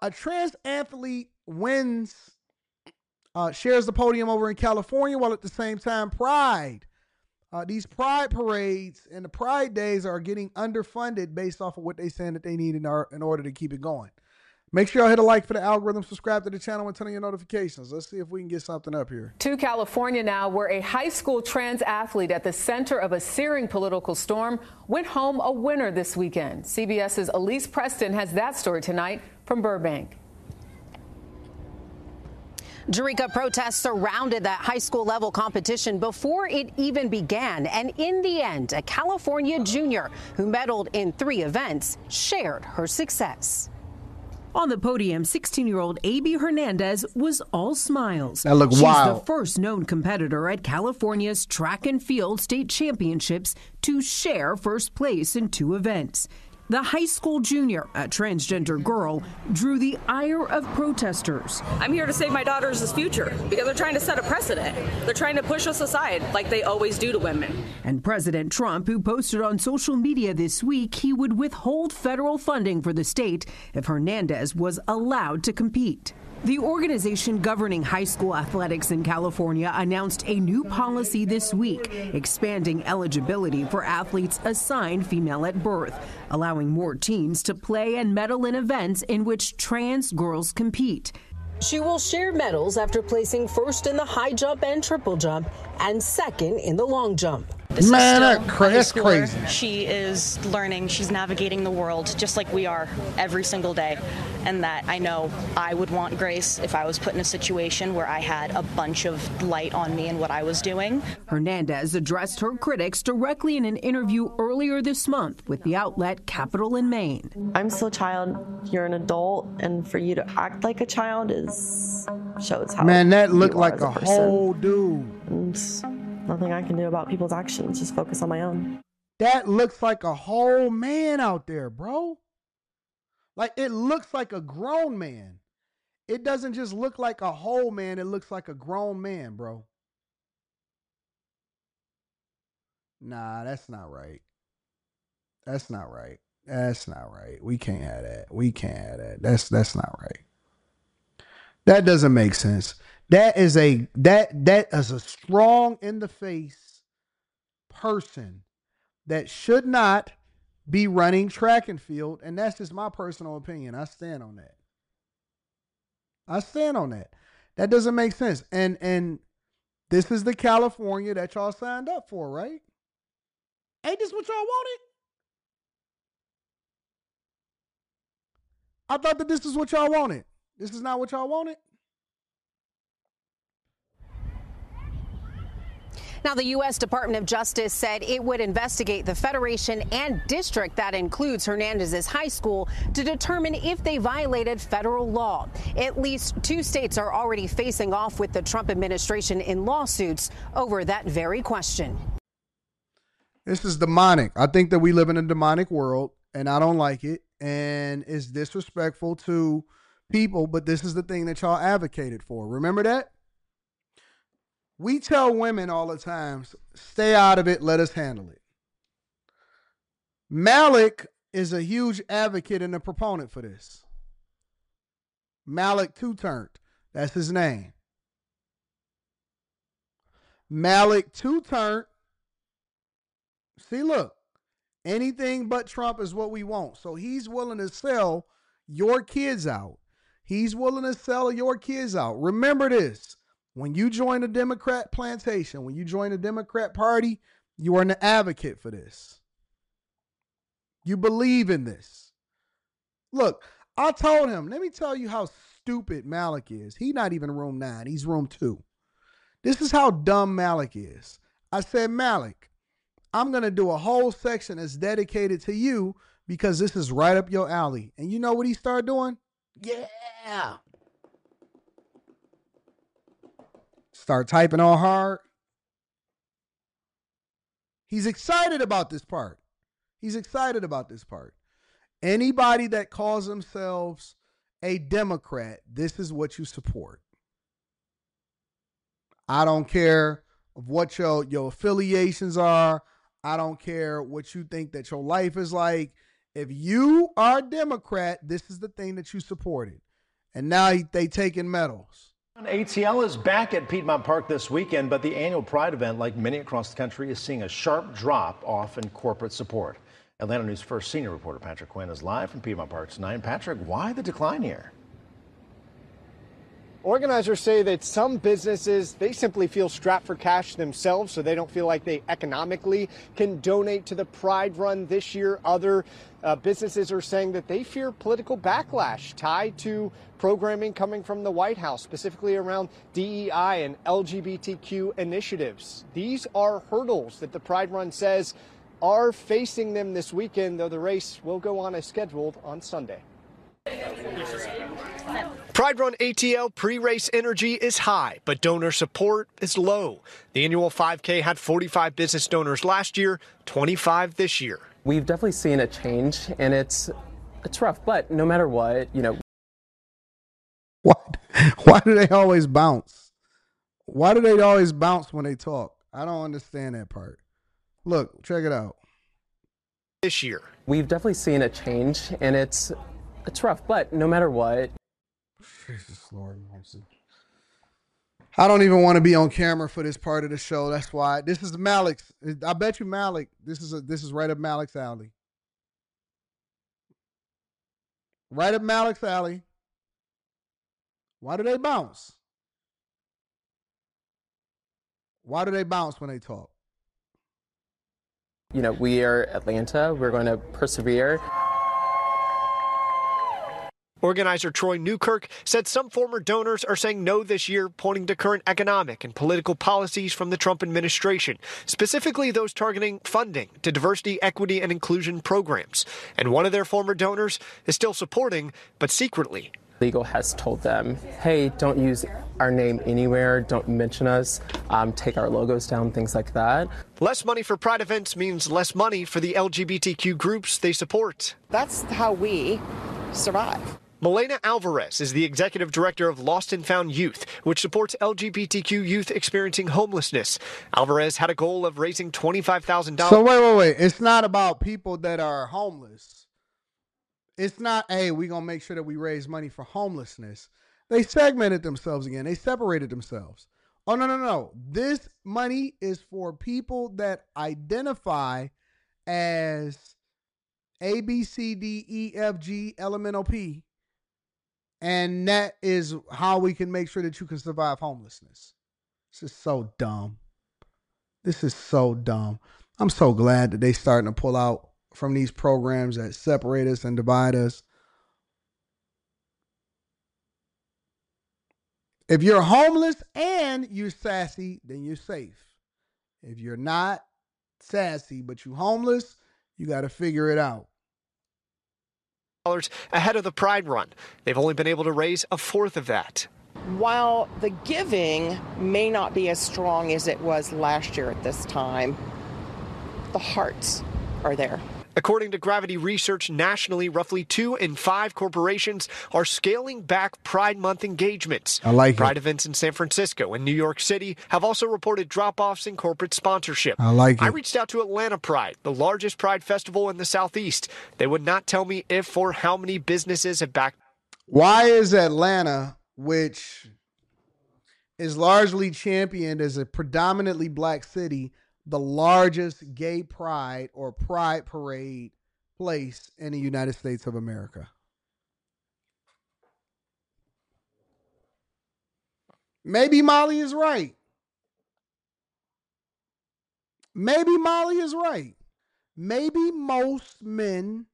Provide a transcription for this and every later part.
A trans athlete wins, shares the podium over in California, while at the same time, Pride. These Pride parades and the Pride days are getting underfunded based off of what they're saying that they need in order to keep it going. Make sure y'all hit a like for the algorithm, subscribe to the channel, and turn on your notifications. Let's see if we can get something up here. To California now, where a high school trans athlete at the center of a searing political storm went home a winner this weekend. CBS's Elise Preston has that story tonight from Burbank. Jerika, protests surrounded that high school level competition before it even began. And in the end, a California junior who medaled in 3 events shared her success. On the podium, 16-year-old Abby Hernandez was all smiles. That looked wild. She's the first known competitor at California's track and field state championships to share first place in 2 events. The high school junior, a transgender girl, drew the ire of protesters. I'm here to save my daughter's future because they're trying to set a precedent. They're trying to push us aside like they always do to women. And President Trump, who posted on social media this week he would withhold federal funding for the state if Hernandez was allowed to compete. The organization governing high school athletics in California announced a new policy this week, expanding eligibility for athletes assigned female at birth, allowing more teens to play and medal in events in which trans girls compete. She will share medals after placing first in the high jump and triple jump and second in the long jump. Man, that's crazy. She is learning, she's navigating the world just like we are every single day. And that I know I would want grace if I was put in a situation where I had a bunch of light on me and what I was doing. Hernandez addressed her critics directly in an interview earlier this month with the outlet Capital in Maine. I'm still a child, you're an adult, and for you to act like a child shows how. Man, that looked like a whole dude. And nothing I can do about people's actions, just focus on my own. That looks like a whole man out there, bro. Like, it looks like a grown man. It doesn't just look like a whole man, it looks like a grown man, bro. Nah, that's not right. That's not right. That's not right. We can't have that. We can't have that. That's not right. That doesn't make sense. That is a strong in the face person that should not be running track and field, and that's just my personal opinion. I stand on that. I stand on that. That doesn't make sense. And this is the California that y'all signed up for, right? Ain't this what y'all wanted? I thought that this is what y'all wanted. This is not what y'all wanted. Now, the U.S. Department of Justice said it would investigate the federation and district that includes Hernandez's high school to determine if they violated federal law. At least 2 states are already facing off with the Trump administration in lawsuits over that very question. This is demonic. I think that we live in a demonic world, and I don't like it, and it's disrespectful to people, but this is the thing that y'all advocated for. Remember that? We tell women all the time, stay out of it, let us handle it. Malik is a huge advocate and a proponent for this. Malik Two-Turnt, that's his name. Malik Two-Turnt, see, look, anything but Trump is what we want. So he's willing to sell your kids out. He's willing to sell your kids out. Remember this. When you join a Democrat plantation, when you join a Democrat party, you are an advocate for this. You believe in this. Look, I told him, let me tell you how stupid Malik is. He's not even room 9. He's room 2. This is how dumb Malik is. I said, Malik, I'm going to do a whole section that's dedicated to you because this is right up your alley. And you know what he started doing? Yeah. Start typing on hard. He's excited about this part. He's excited about this part. Anybody that calls themselves a Democrat, this is what you support. I don't care of what your affiliations are. I don't care what you think that your life is like. If you are a Democrat, this is the thing that you supported. and now they taking medals. ATL is back at Piedmont Park this weekend, but the annual Pride event, like many across the country, is seeing a sharp drop off in corporate support. Atlanta News First senior reporter Patrick Quinn is live from Piedmont Park tonight. Patrick, why the decline here? Organizers say that some businesses, they simply feel strapped for cash themselves, so they don't feel like they economically can donate to the Pride Run this year. Other businesses are saying that they fear political backlash tied to programming coming from the White House, specifically around DEI and LGBTQ initiatives. These are hurdles that the Pride Run says are facing them this weekend, though the race will go on as scheduled on Sunday. Pride Run ATL pre-race energy is high, but donor support is low. The annual 5K had 45 business donors last year, 25 this year. We've definitely seen a change, and it's rough, but no matter what, Why do they always bounce? Why do they always bounce when they talk? I don't understand that part. Look, check it out. This year, we've definitely seen a change, and it's rough, but no matter what. Jesus Lord mercy. I don't even want to be on camera for this part of the show. That's why this is Malik's. I bet you Malik. This is right up Malik's alley. Right up Malik's alley. Why do they bounce? Why do they bounce when they talk? We are Atlanta. We're going to persevere. Organizer Troy Newkirk said some former donors are saying no this year, pointing to current economic and political policies from the Trump administration, specifically those targeting funding to diversity, equity, and inclusion programs. And one of their former donors is still supporting, but secretly. Legal has told them, hey, don't use our name anywhere, don't mention us, take our logos down, things like that. Less money for Pride events means less money for the LGBTQ groups they support. That's how we survive. Milena Alvarez is the executive director of Lost and Found Youth, which supports LGBTQ youth experiencing homelessness. Alvarez had a goal of raising $25,000. So wait. It's not about people that are homeless. It's not, hey, we're going to make sure that we raise money for homelessness. They segmented themselves again. They separated themselves. Oh, no. This money is for people that identify as A, B, C, D, E, F, G, L, M, N, O, P. And that is how we can make sure that you can survive homelessness. This is so dumb. I'm so glad that they starting to pull out from these programs that separate us and divide us. If you're homeless and you're sassy, then you're safe. If you're not sassy, but you're homeless, you got to figure it out. Ahead of the Pride Run. They've only been able to raise a fourth of that. While the giving may not be as strong as it was last year at this time, the hearts are there. According to Gravity Research, nationally, roughly 2 in 5 corporations are scaling back Pride Month engagements. I like Pride events in San Francisco and New York City have also reported drop-offs in corporate sponsorship. I like it. I reached out to Atlanta Pride, the largest Pride festival in the Southeast. They would not tell me if or how many businesses have backed. Why is Atlanta, which is largely championed as a predominantly black city, the largest gay pride or pride parade place in the United States of America? Maybe Molly is right. Maybe most men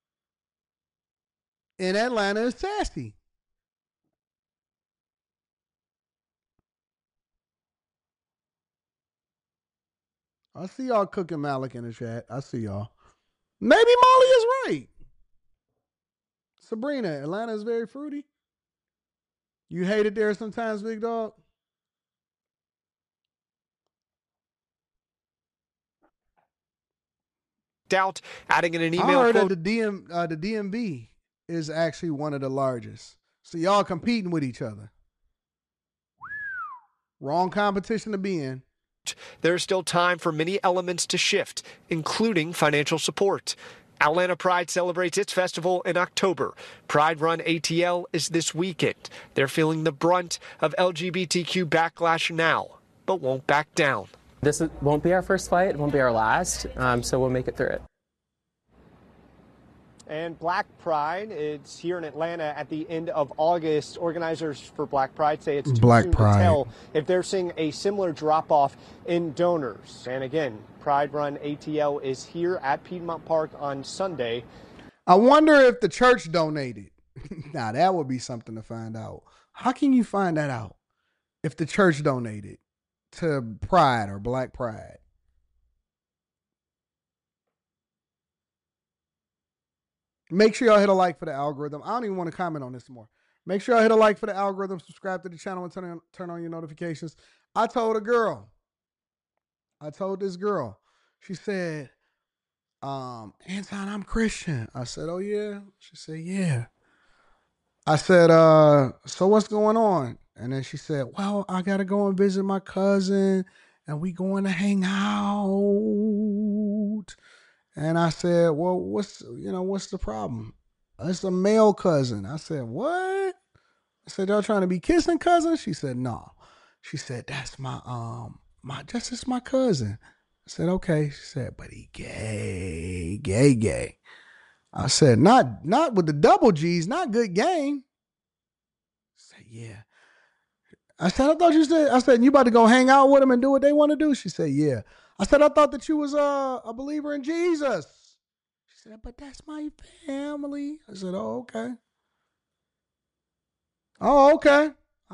in Atlanta is sassy. I see y'all cooking Malik in the chat. I see y'all. Maybe Molly is right. Sabrina, Atlanta is very fruity. You hate it there sometimes, big dog? Out, adding in an email. I heard that the DMV is actually one of the largest. So y'all competing with each other. Wrong competition to be in. There is still time for many elements to shift, including financial support. Atlanta Pride celebrates its festival in October. Pride Run ATL is this weekend. They're feeling the brunt of LGBTQ backlash now, but won't back down. This won't be our first fight. It won't be our last, so we'll make it through it. And Black Pride, it's here in Atlanta at the end of August. Organizers for Black Pride say it's too soon to tell if they're seeing a similar drop-off in donors. And again, Pride Run ATL is here at Piedmont Park on Sunday. I wonder if the church donated. Now, that would be something to find out. How can you find that out if the church donated to Pride or Black Pride? Make sure y'all hit a like for the algorithm. I don't even want to comment on this more. Make sure y'all hit a like for the algorithm, subscribe to the channel, and turn on your notifications. I told this girl, she said, Anton, I'm Christian. I said, oh yeah? She said, yeah. I said, so what's going on? And then she said, well, I got to go and visit my cousin, and we going to hang out. And I said, well, what's the problem? It's a male cousin. I said, what? I said, y'all trying to be kissing cousins? She said, no. She said, that's that's just my cousin. I said, okay. She said, but he gay. I said, not with the double G's, not good game. I said, yeah. I said, I said, you about to go hang out with them and do what they want to do? She said, yeah. I said, I thought that you was a believer in Jesus. She said, but that's my family. I said, oh, okay. Oh, okay.